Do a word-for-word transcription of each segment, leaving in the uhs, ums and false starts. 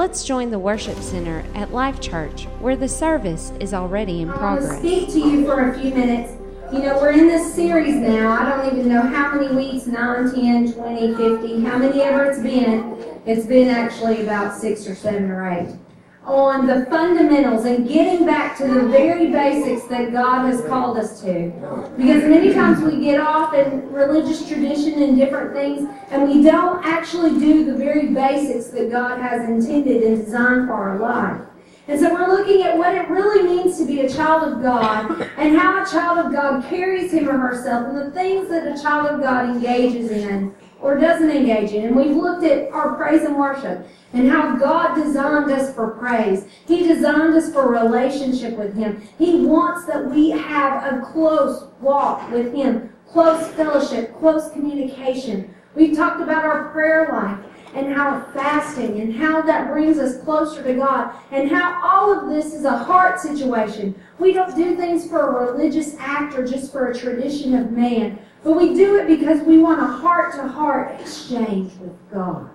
let's join the worship center at Life Church, where the service is already in progress. I want to speak to you for a few minutes. You know, we're in this series now. I don't even know how many weeks, nine, ten, twenty, fifty, how many ever it's been. It's been actually about six or seven or eight. On the fundamentals and getting back to the very basics that God has called us to. Because many times we get off in religious tradition and different things, and we don't actually do the very basics that God has intended and designed for our life. And so we're looking at what it really means to be a child of God and how a child of God carries him or herself and the things that a child of God engages in or doesn't engage in. And we've looked at our praise and worship and how God designed us for praise. He designed us for relationship with him. He wants that we have a close walk with him, close fellowship, close communication. We've talked about our prayer life and how fasting and how that brings us closer to God and how all of this is a heart situation. We don't do things for a religious act or just for a tradition of man, but we do it because we want a heart-to-heart exchange with God.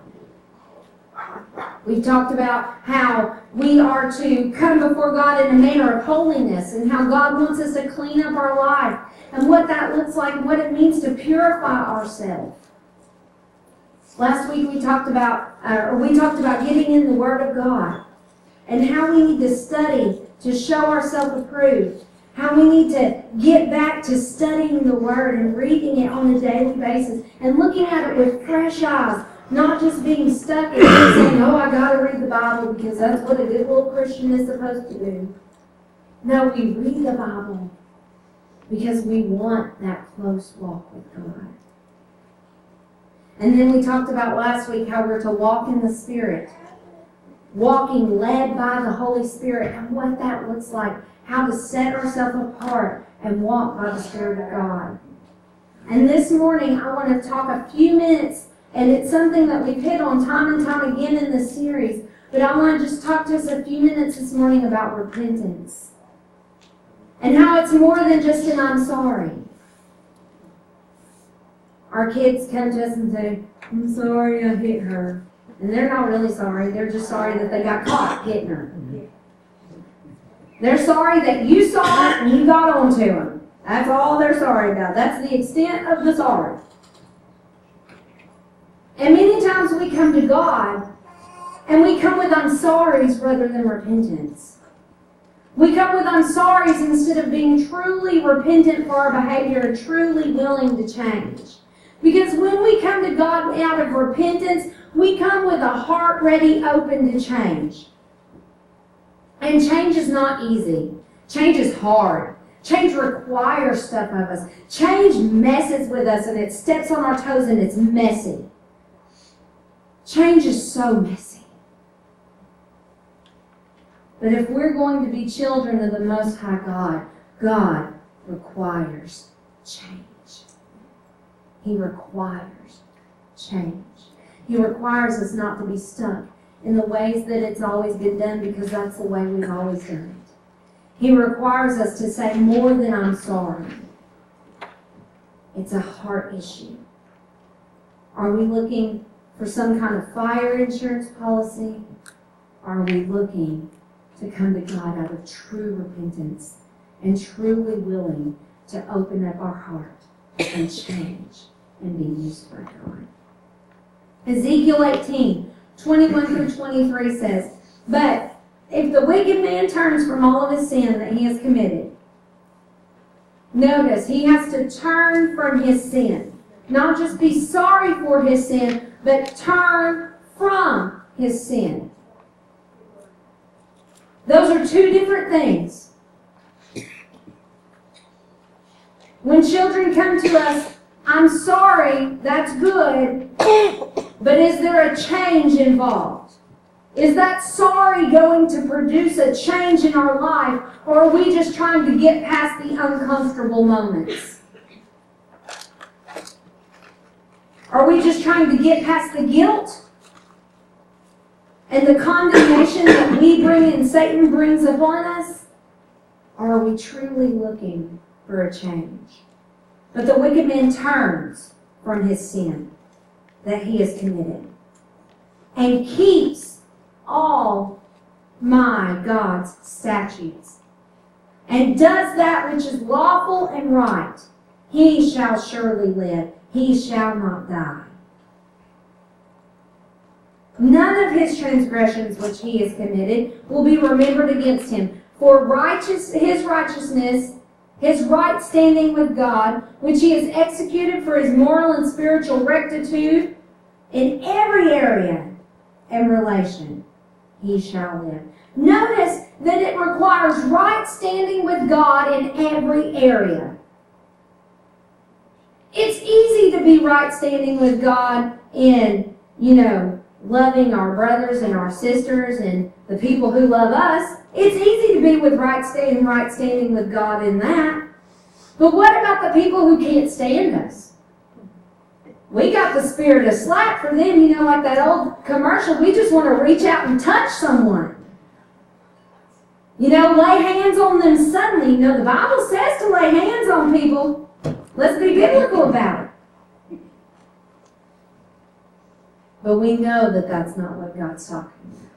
We've talked about how we are to come before God in a manner of holiness and how God wants us to clean up our life and what that looks like and what it means to purify ourselves. Last week we talked about, uh, or we talked about getting in the Word of God and how we need to study to show ourselves approved. How we need to get back to studying the Word and reading it on a daily basis and looking at it with fresh eyes, not just being stuck in it saying, oh, I got to read the Bible because that's what a good little Christian is supposed to do. No, we read the Bible because we want that close walk with God. And then we talked about last week how we're to walk in the Spirit, walking led by the Holy Spirit, and what that looks like, how to set ourselves apart and walk by the Spirit of God. And this morning I want to talk a few minutes, and it's something that we've hit on time and time again in this series, but I want to just talk to us a few minutes this morning about repentance. And how it's more than just an I'm sorry. Our kids come to us and say, I'm sorry I hit her. And they're not really sorry. They're just sorry that they got caught hitting her. They're sorry that you saw it and you got onto them. That's all they're sorry about. That's the extent of the sorry. And many times we come to God and we come with I'm sorries rather than repentance. We come with I'm sorries instead of being truly repentant for our behavior and truly willing to change. Because when we come to God out of repentance, we come with a heart ready, open to change. And change is not easy. Change is hard. Change requires stuff of us. Change messes with us and it steps on our toes and it's messy. Change is so messy. But if we're going to be children of the Most High God, God requires change. He requires change. He requires us not to be stuck in the ways that it's always been done because that's the way we've always done it. He requires us to say more than I'm sorry. It's a heart issue. Are we looking for some kind of fire insurance policy? Are we looking to come to God out of true repentance and truly willing to open up our heart and change and be used for God? Ezekiel eighteen, twenty-one through twenty-three says, but if the wicked man turns from all of his sin that he has committed, notice he has to turn from his sin. Not just be sorry for his sin, but turn from his sin. Those are two different things. When children come to us, I'm sorry, that's good, but is there a change involved? Is that sorry going to produce a change in our life, or are we just trying to get past the uncomfortable moments? Are we just trying to get past the guilt and the condemnation that we bring and Satan brings upon us? Or are we truly looking for a change? But the wicked man turns from his sin that he has committed and keeps all my God's statutes, and does that which is lawful and right, he shall surely live, he shall not die. None of his transgressions which he has committed will be remembered against him. For righteous, his righteousness, his right standing with God, which he has executed for his moral and spiritual rectitude in every area and relation, he shall live. Notice that it requires right standing with God in every area. It's easy to be right standing with God in, you know, loving our brothers and our sisters and the people who love us. It's easy to be with right standing, right standing with God in that. But what about the people who can't stand us? We got the spirit of slack for them, you know, like that old commercial. We just want to reach out and touch someone. You know, lay hands on them suddenly. You know, the Bible says to lay hands on people. Let's be biblical about it. But we know that that's not what God's talking about.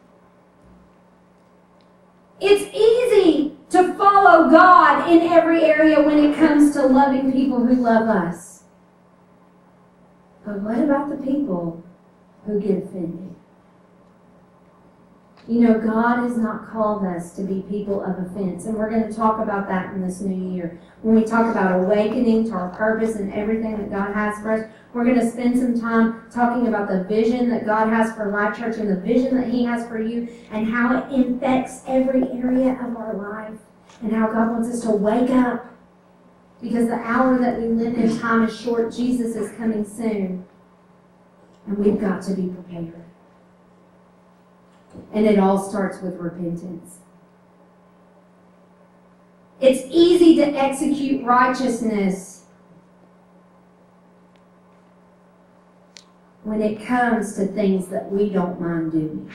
It's easy to follow God in every area when it comes to loving people who love us. But what about the people who get offended? You know, God has not called us to be people of offense. And we're going to talk about that in this new year. When we talk about awakening to our purpose and everything that God has for us, we're going to spend some time talking about the vision that God has for Life Church and the vision that He has for you and how it infects every area of our life and how God wants us to wake up because the hour that we live in time is short. Jesus is coming soon. And we've got to be prepared. And it all starts with repentance. It's easy to execute righteousness when it comes to things that we don't mind doing.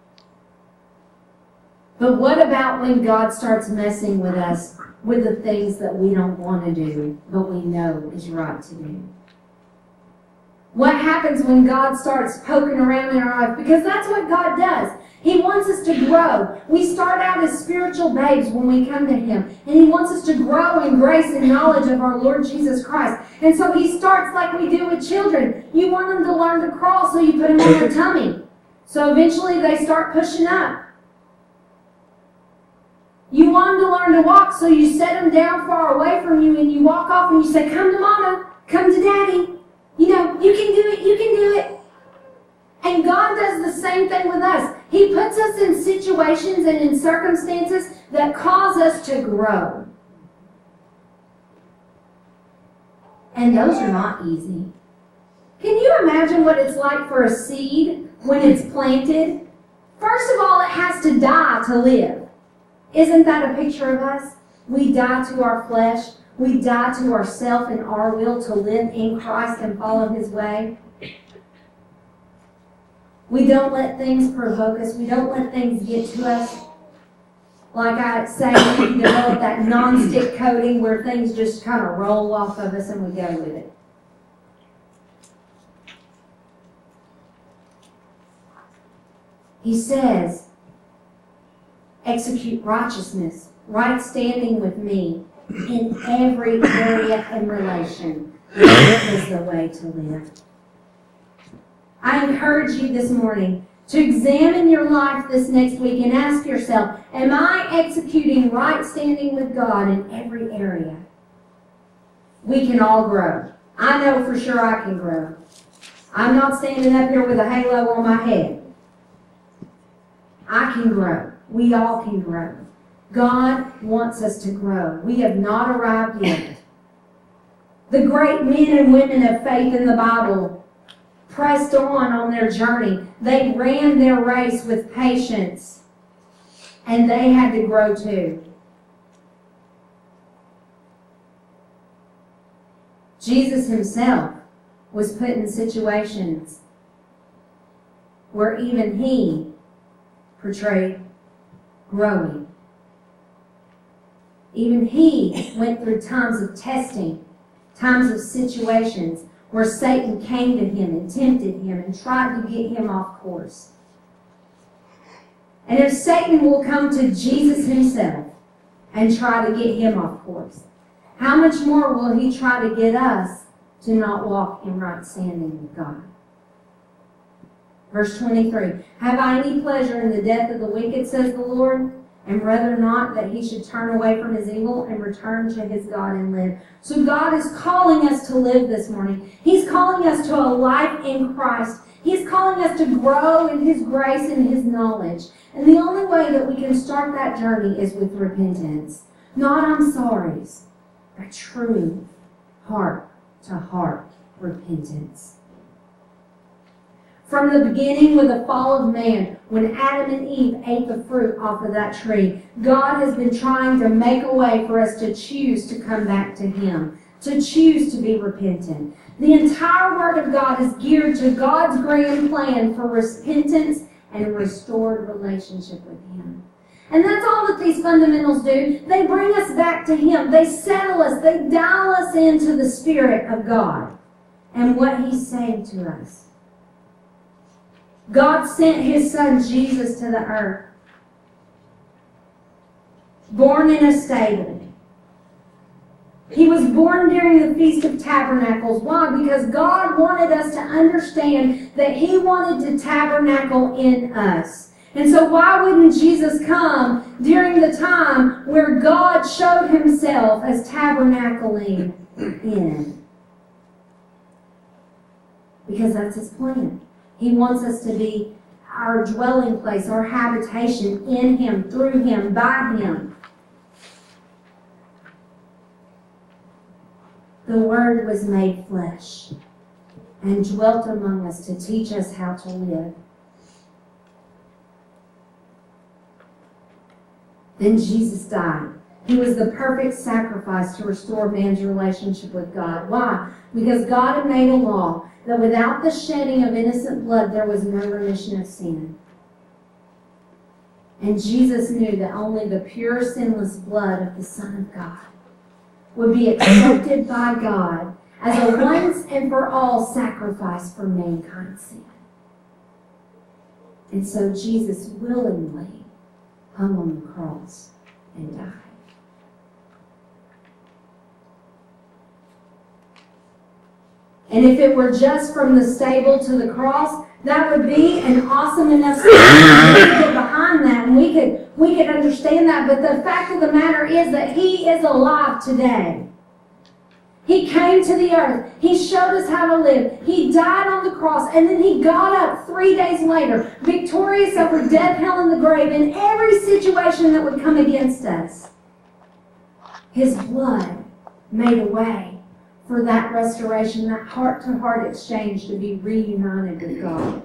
But what about when God starts messing with us with the things that we don't want to do, but we know is right to do? What happens when God starts poking around in our life? Because that's what God does. He wants us to grow. We start out as spiritual babes when we come to Him. And He wants us to grow in grace and knowledge of our Lord Jesus Christ. And so He starts like we do with children. You want them to learn to crawl, so you put them on their tummy. So eventually they start pushing up. You want them to learn to walk, so you set them down far away from you and you walk off and you say, come to Mama, come to Daddy. You know, you can do it, you can do it. And God does the same thing with us. He puts us in situations and in circumstances that cause us to grow. And those are not easy. Can you imagine what it's like for a seed when it's planted? First of all, it has to die to live. Isn't that a picture of us? We die to our flesh. We die to ourself and our will to live in Christ and follow His way. We don't let things provoke us. We don't let things get to us. Like I say, we develop that non-stick coating where things just kind of roll off of us and we go with it. He says, execute righteousness, right standing with me in every area and relation. That is the way to live. I encourage you this morning to examine your life this next week and ask yourself, am I executing right standing with God in every area? We can all grow. I know for sure I can grow. I'm not standing up here with a halo on my head. I can grow. We all can grow. God wants us to grow. We have not arrived yet. The great men and women of faith in the Bible pressed on on their journey. They ran their race with patience, and they had to grow too. Jesus Himself was put in situations where even He portrayed growing. Even He went through times of testing, times of situations where Satan came to Him and tempted Him and tried to get Him off course. And if Satan will come to Jesus himself and try to get him off course, how much more will he try to get us to not walk in right standing with God? Verse twenty-three, have I any pleasure in the death of the wicked, says the Lord, and rather not that he should turn away from his evil and return to his God and live. So God is calling us to live this morning. He's calling us to a life in Christ. He's calling us to grow in his grace and his knowledge. And the only way that we can start that journey is with repentance. Not I'm sorry's, but true heart-to-heart repentance. From the beginning, with the fall of man, when Adam and Eve ate the fruit off of that tree, God has been trying to make a way for us to choose to come back to him, to choose to be repentant. The entire Word of God is geared to God's grand plan for repentance and restored relationship with him. And that's all that these fundamentals do. They bring us back to him. They settle us. They dial us into the Spirit of God and what he's saying to us. God sent his Son Jesus to the earth, born in a stable. He was born during the Feast of Tabernacles. Why? Because God wanted us to understand that he wanted to tabernacle in us. And so why wouldn't Jesus come during the time where God showed himself as tabernacling in? Because that's his plan. He wants us to be our dwelling place, our habitation in him, through him, by him. The Word was made flesh and dwelt among us to teach us how to live. Then Jesus died. He was the perfect sacrifice to restore man's relationship with God. Why? Because God had made a law that without the shedding of innocent blood, there was no remission of sin. And Jesus knew that only the pure, sinless blood of the Son of God would be accepted by God as a once and for all sacrifice for mankind's sin. And so Jesus willingly hung on the cross and died. And if it were just from the stable to the cross, that would be an awesome enough story. We could get behind that and we could, we could understand that. But the fact of the matter is that he is alive today. He came to the earth. He showed us how to live. He died on the cross, and then he got up three days later, victorious over death, hell, and the grave, in every situation that would come against us. His blood made a way for that restoration, that heart-to-heart exchange to be reunited with God.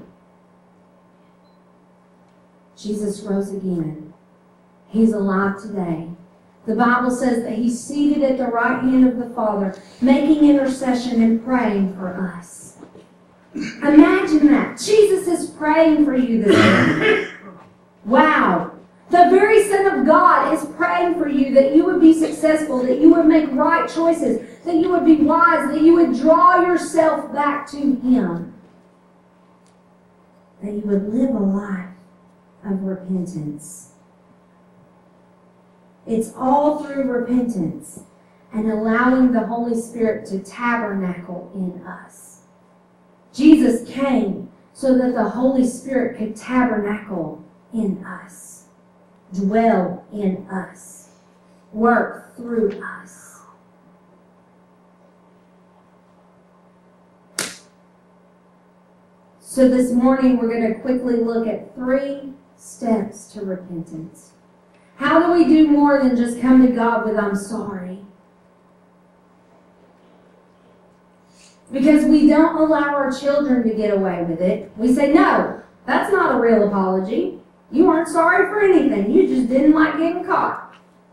Jesus rose again. He's alive today. The Bible says that he's seated at the right hand of the Father, making intercession and praying for us. Imagine that. Jesus is praying for you this morning. Wow. The very Son of God is praying for you that you would be successful, that you would make right choices, that you would be wise, that you would draw yourself back to him, that you would live a life of repentance. It's all through repentance and allowing the Holy Spirit to tabernacle in us. Jesus came so that the Holy Spirit could tabernacle in us, dwell in us, work through us. So this morning we're going to quickly look at three steps to repentance. How do we do more than just come to God with "I'm sorry"? Because we don't allow our children to get away with it. We say, no, that's not a real apology. You weren't sorry for anything. You just didn't like getting caught.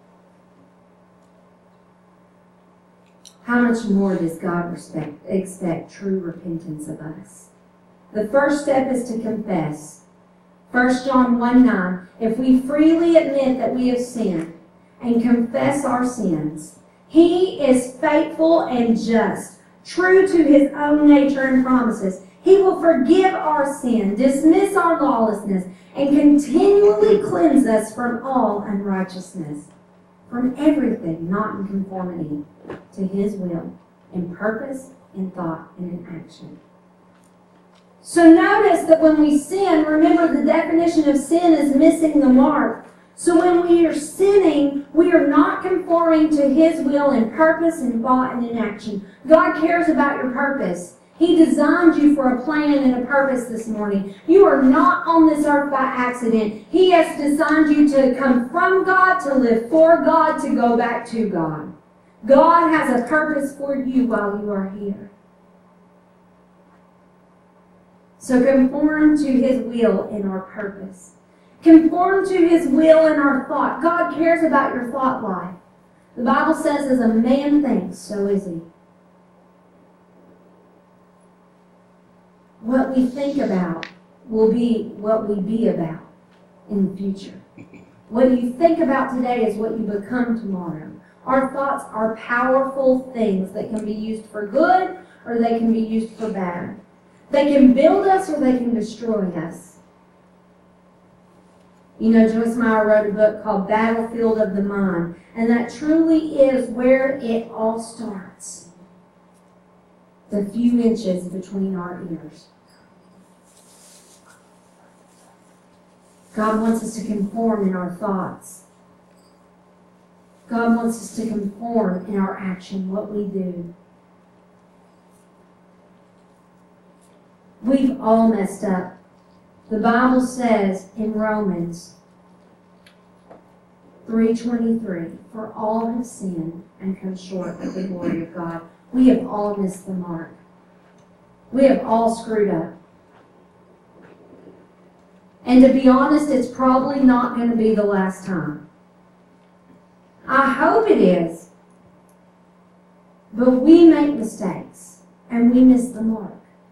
How much more does God respect, expect true repentance of us? The first step is to confess. First John one nine, if we freely admit that we have sinned and confess our sins, he is faithful and just, true to his own nature and promises. He will forgive our sin, dismiss our lawlessness, and continually cleanse us from all unrighteousness, from everything not in conformity to His will, in purpose, in thought, and in action. So notice that when we sin, remember the definition of sin is missing the mark. So when we are sinning, we are not conforming to His will in purpose, in thought, and in action. God cares about your purpose. He designed you for a plan and a purpose this morning. You are not on this earth by accident. He has designed you to come from God, to live for God, to go back to God. God has a purpose for you while you are here. So conform to His will in our purpose. Conform to His will in our thought. God cares about your thought life. The Bible says, as a man thinks, so is he. What we think about will be what we be about in the future. What you think about today is what you become tomorrow. Our thoughts are powerful things that can be used for good or they can be used for bad. They can build us or they can destroy us. You know, Joyce Meyer wrote a book called Battlefield of the Mind, and that truly is where it all starts. The few inches between our ears. God wants us to conform in our thoughts. God wants us to conform in our action, what we do. We've all messed up. The Bible says in Romans three twenty-three, for all have sinned and come short of the glory of God. We have all missed the mark. We have all screwed up. And to be honest, it's probably not going to be the last time. I hope it is. But we make mistakes and we miss the mark.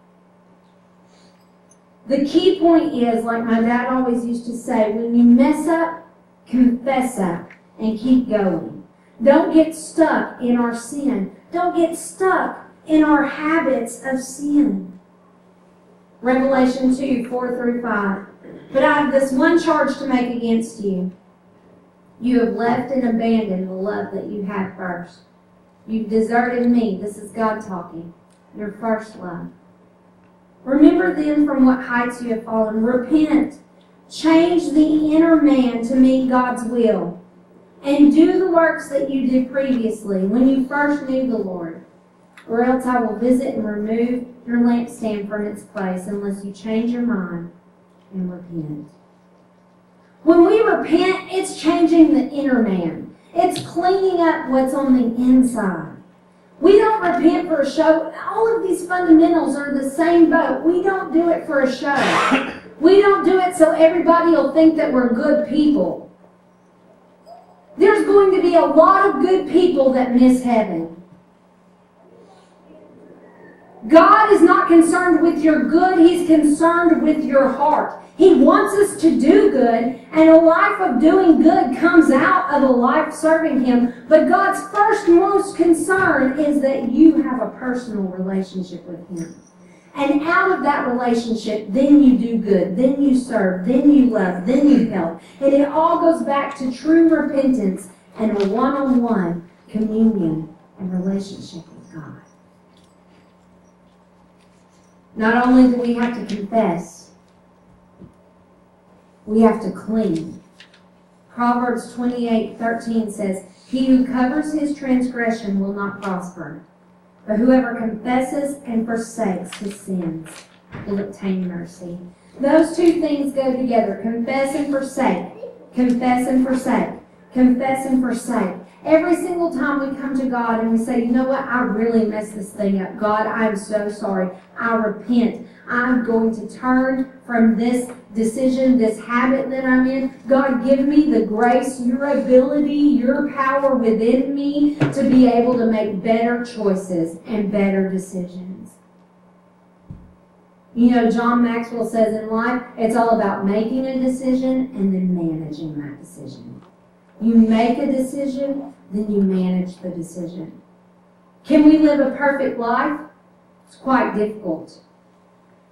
The key point is, like my dad always used to say, when you mess up, confess up and keep going. Don't get stuck in our sin. Don't get stuck in our habits of sin. Revelation two, four through five. But I have this one charge to make against you. You have left and abandoned the love that you had first. You've deserted me. This is God talking. Your first love. Remember then from what heights you have fallen. Repent. Change the inner man to meet God's will. And do the works that you did previously when you first knew the Lord. Or else I will visit and remove your lampstand from its place unless you change your mind and repent. When we repent, it's changing the inner man. It's cleaning up what's on the inside. We don't repent for a show. All of these fundamentals are the same boat. We don't do it for a show. We don't do it so everybody will think that we're good people. There's going to be a lot of good people that miss heaven. God is not concerned with your good. He's concerned with your heart. He wants us to do good, and a life of doing good comes out of a life serving Him. But God's first most concern is that you have a personal relationship with Him. And out of that relationship, then you do good, then you serve, then you love, then you help. And it all goes back to true repentance and a one-on-one communion and relationship with God. Not only do we have to confess, we have to clean. Proverbs twenty-eight thirteen says, he who covers his transgression will not prosper, but whoever confesses and forsakes his sins will obtain mercy. Those two things go together. Confess and forsake. Confess and forsake. Confess and forsake. Every single time we come to God and we say, you know what, I really messed this thing up. God, I am so sorry. I repent. I'm going to turn from this decision, this habit that I'm in. God, give me the grace, your ability, your power within me to be able to make better choices and better decisions. You know, John Maxwell says in life, it's all about making a decision and then managing that decision. You make a decision, then you manage the decision. Can we live a perfect life? It's quite difficult.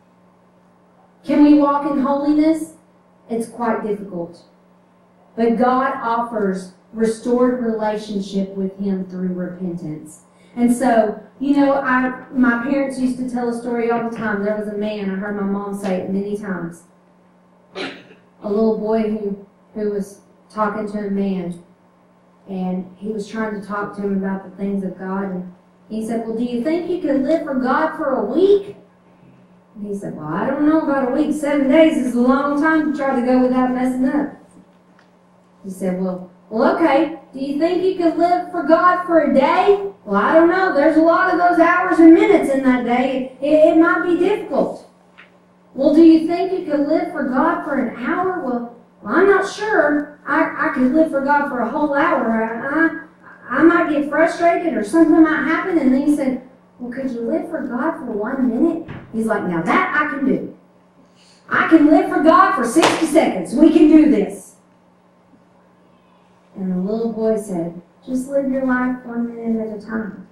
Can we walk in holiness? It's quite difficult. But God offers restored relationship with Him through repentance. And so, you know, I my parents used to tell a story all the time. There was a man, I heard my mom say it many times, a little boy who, who was talking to a man, and he was trying to talk to him about the things of God, and he said, well, do you think you could live for God for a week? And he said, well, I don't know about a week. Seven days is a long time to try to go without messing up. He said, well, well, okay, do you think you could live for God for a day? Well, I don't know. There's a lot of those hours and minutes in that day. It, it might be difficult. Well, do you think you could live for God for an hour? Well, well I'm not sure. I, I could live for God for a whole hour. I, I, I might get frustrated or something might happen. And then he said, well, could you live for God for one minute? He's like, now that I can do. I can live for God for sixty seconds. We can do this. And the little boy said, just live your life one minute at a time.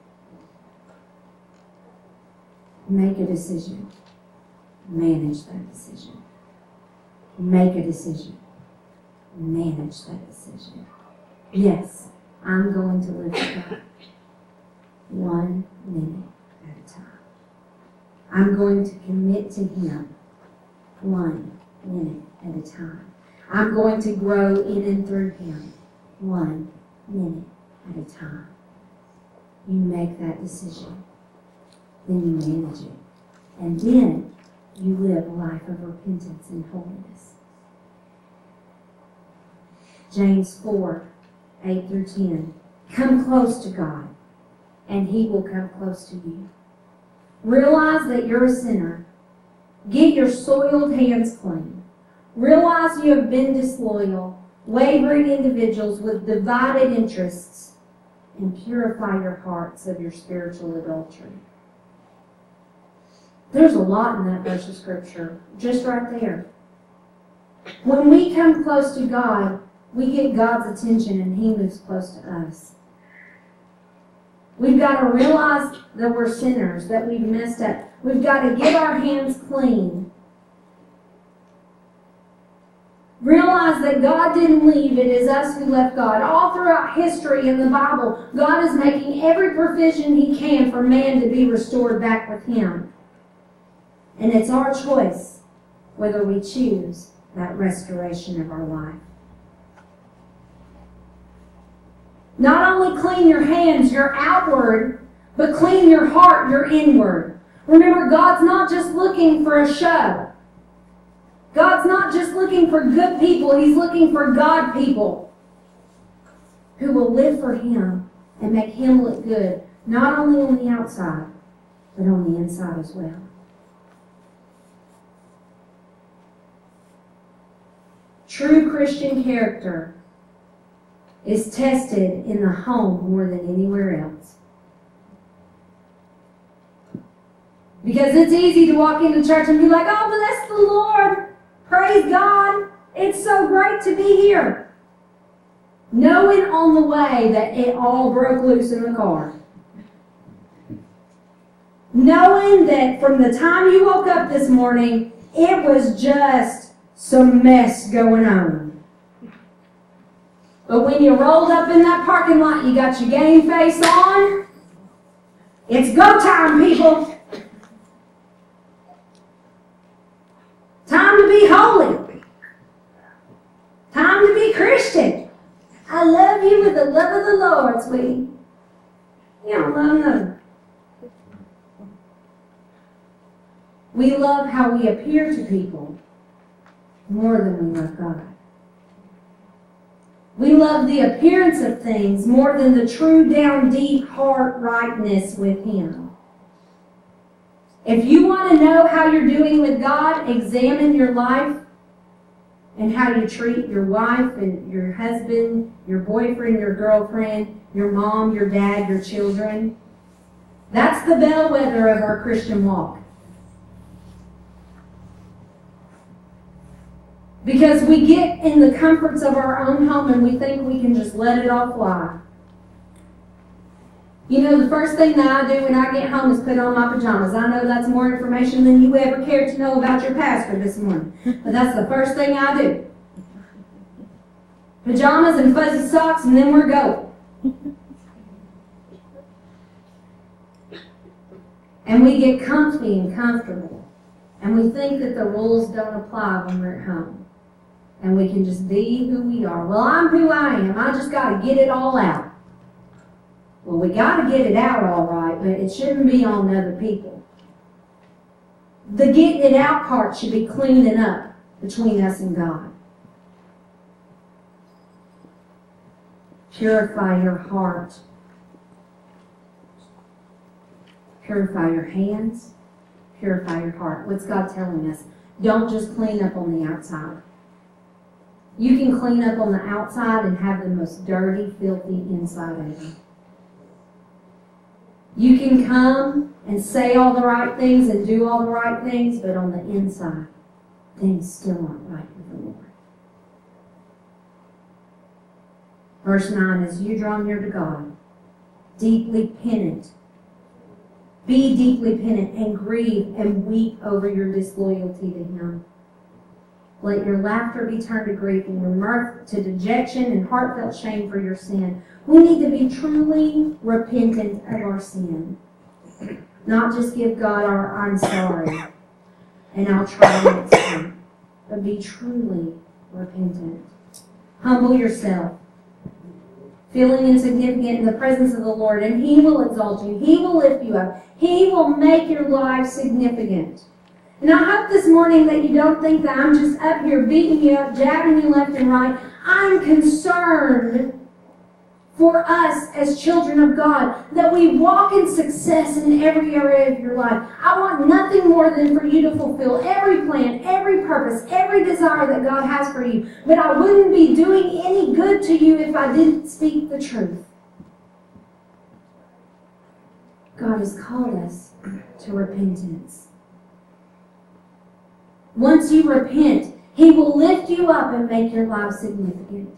Make a decision. Manage that decision. Make a decision. Manage that decision. Yes, I'm going to live for God. One minute at a time. I'm going to commit to Him one minute at a time. I'm going to grow in and through Him one minute at a time. You make that decision. Then you manage it. And then you live a life of repentance and holiness. James four, eight through ten. Come close to God, and He will come close to you. Realize that you're a sinner. Get your soiled hands clean. Realize you have been disloyal, wavering individuals with divided interests, and purify your hearts of your spiritual adultery. There's a lot in that verse of Scripture, just right there. When we come close to God, we get God's attention and He moves close to us. We've got to realize that we're sinners, that we've messed up. We've got to get our hands clean. Realize that God didn't leave, it is us who left God. All throughout history in the Bible, God is making every provision He can for man to be restored back with Him. And it's our choice whether we choose that restoration of our life. Not only clean your hands, your outward, but clean your heart, your inward. Remember, God's not just looking for a show. God's not just looking for good people. He's looking for God people who will live for Him and make Him look good, not only on the outside, but on the inside as well. True Christian character is tested in the home more than anywhere else. Because it's easy to walk into church and be like, oh, bless the Lord, praise God, it's so great to be here. Knowing on the way that it all broke loose in the car. Knowing that from the time you woke up this morning, it was just some mess going on. But when you rolled up in that parking lot, you got your game face on. It's go time, people. Time to be holy. Time to be Christian. I love you with the love of the Lord, sweetie. You don't love nothing. We love how we appear to people more than we love God. We love the appearance of things more than the true down deep heart rightness with Him. If you want to know how you're doing with God, examine your life and how you treat your wife and your husband, your boyfriend, your girlfriend, your mom, your dad, your children. That's the bellwether of our Christian walk. Because we get in the comforts of our own home and we think we can just let it all fly. You know, the first thing that I do when I get home is put on my pajamas. I know that's more information than you ever cared to know about your pastor this morning. But that's the first thing I do. Pajamas and fuzzy socks, and then we're going. And we get comfy and comfortable. And we think that the rules don't apply when we're at home. And we can just be who we are. Well, I'm who I am. I just got to get it all out. Well, we got to get it out all right, but it shouldn't be on other people. The getting it out part should be cleaning up between us and God. Purify your heart. Purify your hands. Purify your heart. What's God telling us? Don't just clean up on the outside. You can clean up on the outside and have the most dirty, filthy inside ever. You can come and say all the right things and do all the right things, but on the inside, things still aren't right with the Lord. Verse nine, as you draw near to God, deeply penitent, be deeply penitent and grieve and weep over your disloyalty to Him. Let your laughter be turned to grief and your mirth to dejection and heartfelt shame for your sin. We need to be truly repentant of our sin. Not just give God our I'm sorry and I'll try next time, but be truly repentant. Humble yourself, feeling insignificant in the presence of the Lord, and He will exalt you. He will lift you up. He will make your life significant. And I hope this morning that you don't think that I'm just up here beating you up, jabbing you left and right. I'm concerned for us as children of God that we walk in success in every area of your life. I want nothing more than for you to fulfill every plan, every purpose, every desire that God has for you. But I wouldn't be doing any good to you if I didn't speak the truth. God has called us to repentance. Once you repent, He will lift you up and make your life significant.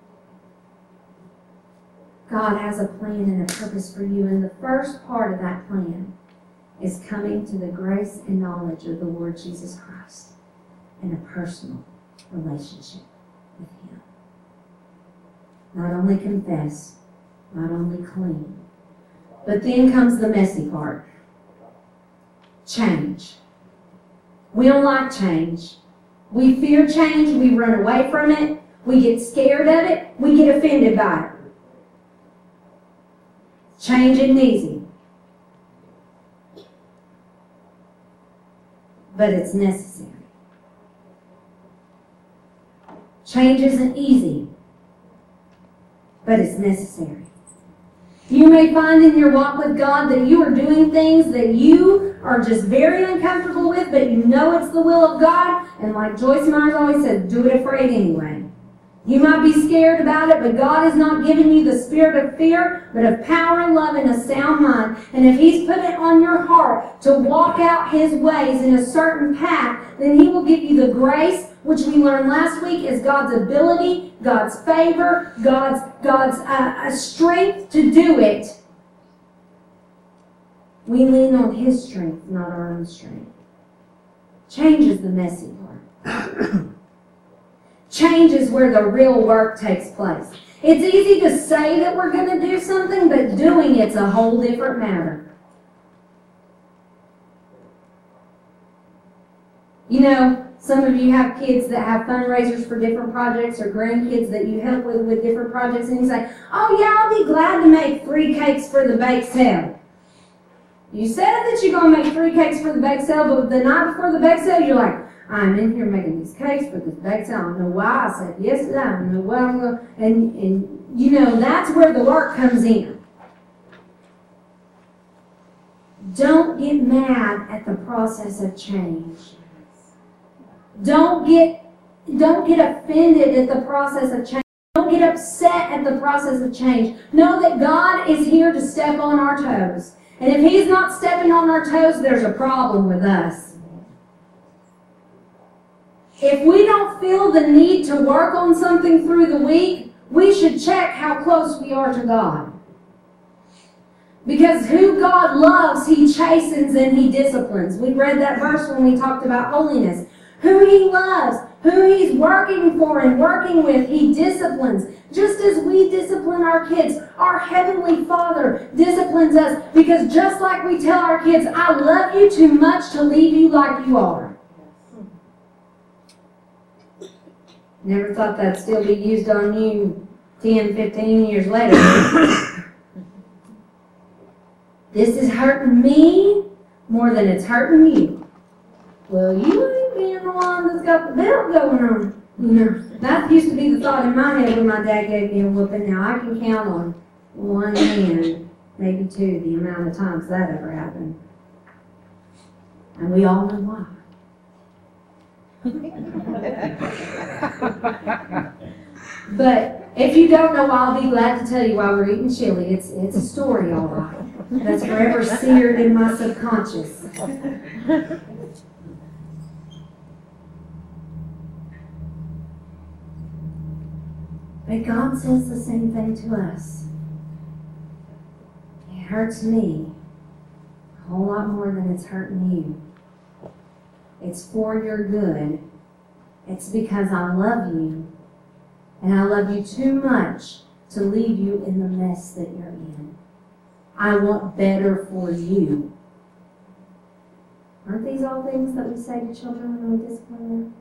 God has a plan and a purpose for you, and the first part of that plan is coming to the grace and knowledge of the Lord Jesus Christ and a personal relationship with Him. Not only confess, not only clean, but then comes the messy part. Change. We don't like change. We fear change. We run away from it. We get scared of it. We get offended by it. Change isn't easy. But it's necessary. Change isn't easy. But it's necessary. You may find in your walk with God that you are doing things that you are just very uncomfortable with, but you know it's the will of God. And like Joyce Myers always said, do it afraid anyway. You might be scared about it, but God has not given you the spirit of fear, but of power, love, and a sound mind. And if He's put it on your heart to walk out His ways in a certain path, then He will give you the grace, which we learned last week is God's ability, God's favor, God's, God's uh, strength to do it. We lean on His strength, not our own strength. Change is the messy part. Change is where the real work takes place. It's easy to say that we're going to do something, but doing it's a whole different matter. You know, some of you have kids that have fundraisers for different projects or grandkids that you help with with different projects, and you say, oh yeah, I'll be glad to make three cakes for the bake sale. You said that you're going to make three cakes for the bake sale, but the night before the bake sale, you're like, I'm in here making these cakes for this bake sale. I don't know why I said yes to that. I don't know what I'm going to. And, and, you know, that's where the work comes in. Don't get mad at the process of change. Don't get, don't get offended at the process of change. Don't get upset at the process of change. Know that God is here to step on our toes. And if He's not stepping on our toes, there's a problem with us. If we don't feel the need to work on something through the week, we should check how close we are to God. Because who God loves, He chastens and He disciplines. We read that verse when we talked about holiness. Who He loves, who He's working for and working with, He disciplines. Just as we discipline our kids, our Heavenly Father disciplines us. Because just like we tell our kids, I love you too much to leave you like you are. Never thought that'd still be used on you ten, fifteen years later. This is hurting me more than it's hurting you. Well, you ain't being the one that's got the belt going on. You know, that used to be the thought in my head when my dad gave me a whooping. Now I can count on one hand, maybe two, the amount of times that ever happened. And we all know why. But if you don't know why, I'll be glad to tell you why we're eating chili. It's it's a story, all right. That's forever seared in my subconscious. But God says the same thing to us. It hurts me a whole lot more than it's hurting you. It's for your good. It's because I love you. And I love you too much to leave you in the mess that you're in. I want better for you. Aren't these all things that we say to children when we discipline them?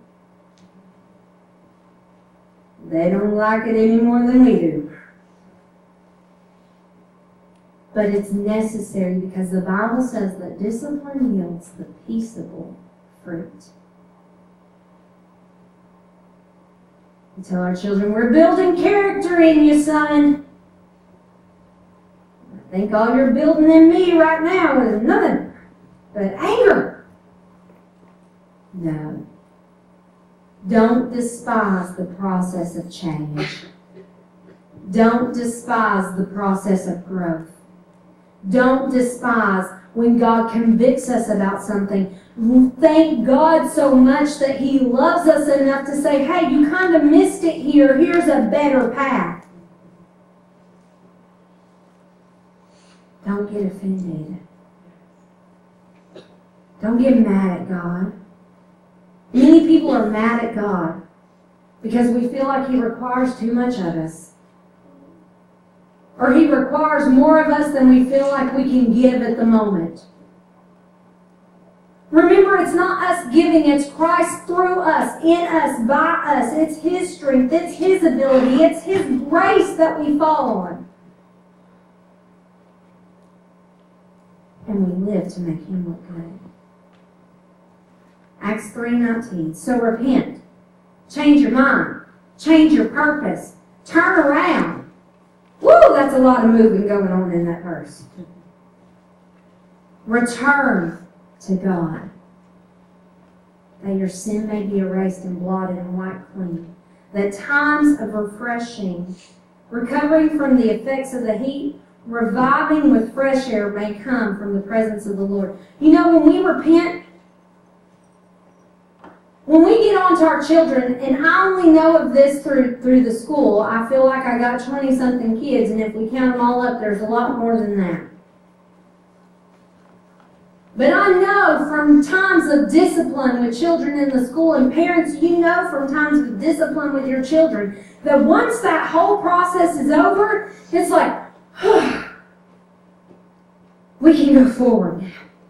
They don't like it any more than we do. But it's necessary because the Bible says that discipline yields the peaceable fruit. We tell our children, we're building character in you, son. I think all you're building in me right now is nothing but anger. No. Don't despise the process of change. Don't despise the process of growth. Don't despise when God convicts us about something. Thank God so much that He loves us enough to say, hey, you kind of missed it here. Here's a better path. Don't get offended. Don't get mad at God. Many people are mad at God because we feel like He requires too much of us. Or He requires more of us than we feel like we can give at the moment. Remember, it's not us giving, it's Christ through us, in us, by us. It's His strength, it's His ability, it's His grace that we fall on. And we live to make Him look good. Acts three nineteen. So repent. Change your mind. Change your purpose. Turn around. Woo, that's a lot of moving going on in that verse. Return to God, that your sin may be erased and blotted and wiped clean. That times of refreshing, recovering from the effects of the heat, reviving with fresh air may come from the presence of the Lord. You know, when we repent, when we get on to our children, and I only know of this through through the school, I feel like I got twenty-something kids, and if we count them all up, there's a lot more than that. But I know from times of discipline with children in the school, and parents, you know from times of discipline with your children, that once that whole process is over, it's like, we can go forward now.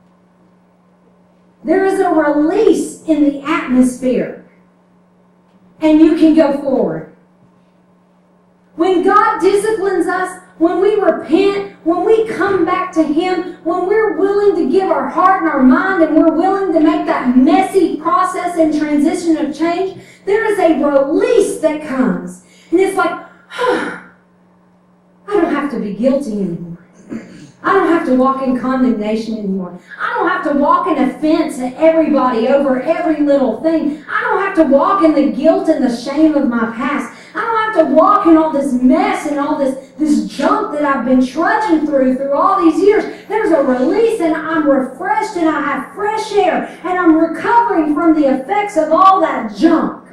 There is a release in the atmosphere, and you can go forward. When God disciplines us, when we repent, when we come back to Him, when we're willing to give our heart and our mind, and we're willing to make that messy process and transition of change, there is a release that comes. And it's like, huh, I don't have to be guilty anymore. I don't have to walk in condemnation anymore. I don't have to walk in offense at everybody over every little thing. I don't have to walk in the guilt and the shame of my past. I don't have to walk in all this mess and all this, this junk that I've been trudging through through all these years. There's a release, and I'm refreshed, and I have fresh air, and I'm recovering from the effects of all that junk.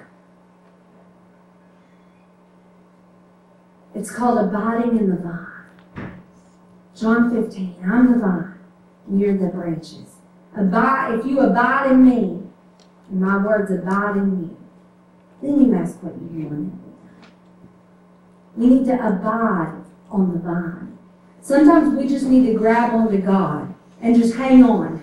It's called abiding in the vine. John fifteen, I'm the vine, and you're the branches. Abide, if you abide in me, and my words abide in you, then you ask what you want. We need to abide on the vine. Sometimes we just need to grab onto God and just hang on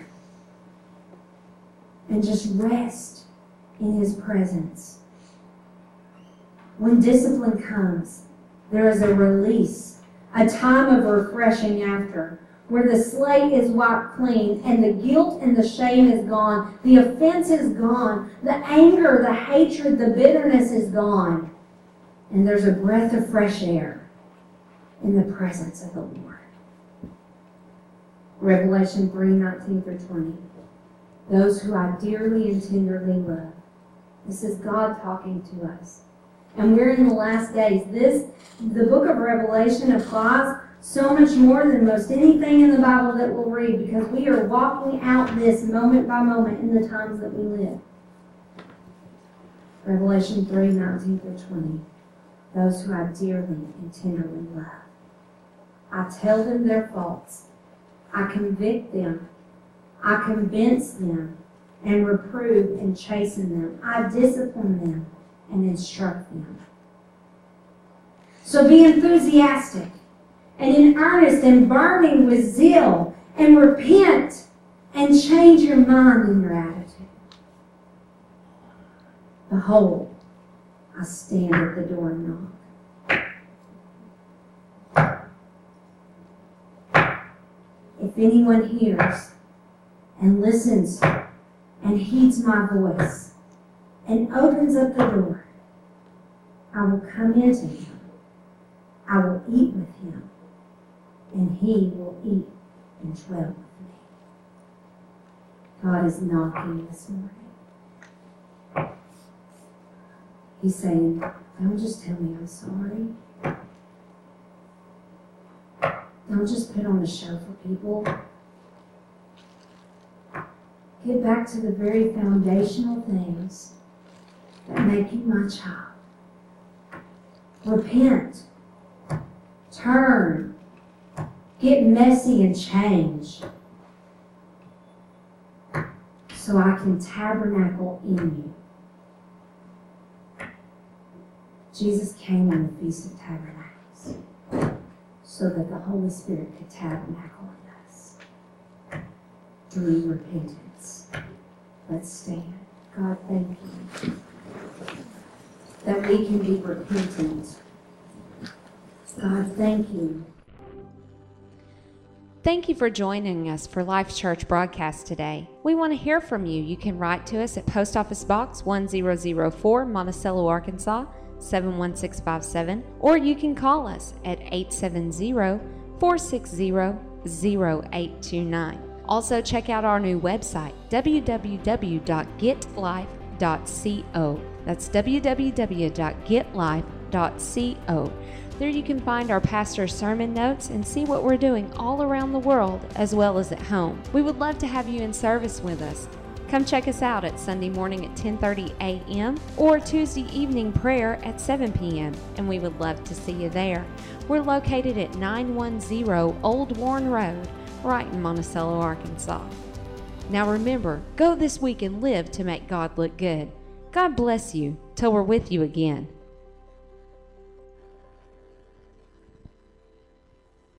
and just rest in His presence. When discipline comes, there is a release, a time of refreshing after, where the slate is wiped clean and the guilt and the shame is gone, the offense is gone, the anger, the hatred, the bitterness is gone, and there's a breath of fresh air in the presence of the Lord. Revelation three, nineteen through twenty. Those who I dearly and tenderly love. This is God talking to us. And we're in the last days. This, the book of Revelation applies so much more than most anything in the Bible that we'll read, because we are walking out this moment by moment in the times that we live. Revelation three, nineteen through twenty. Those who I dearly and tenderly love. I tell them their faults. I convict them. I convince them and reprove and chasten them. I discipline them and instruct them. So be enthusiastic and in earnest and burning with zeal, and repent and change your mind and your attitude. Behold, I stand at the door and knock. If anyone hears and listens and heeds my voice and opens up the door, I will come into him. I will eat with him, and he will eat and dwell with me. God is knocking this morning. He's saying, don't just tell me I'm sorry. Don't just put on a show for people. Get back to the very foundational things that make you my child. Repent. Turn. Get messy and change, so I can tabernacle in you. Jesus came on the Feast of Tabernacles so that the Holy Spirit could tabernacle in us through repentance. Let's stand. God, thank you that we can be repentant. God, thank you. Thank you for joining us for Life Church broadcast today. We want to hear from you. You can write to us at Post Office Box one zero zero four, Monticello, Arkansas, seven one six five seven, or you can call us at eight seven zero, four six zero, zero eight two nine. Also, check out our new website, w w w dot get life dot co. That's w w w dot get life dot co. There you can find our pastor's sermon notes and see what we're doing all around the world as well as at home. We would love to have you in service with us. Come check us out at Sunday morning at ten thirty a m or Tuesday evening prayer at seven p m and we would love to see you there. We're located at nine one zero Old Warren Road, right in Monticello, Arkansas. Now remember, go this week and live to make God look good. God bless you till we're with you again.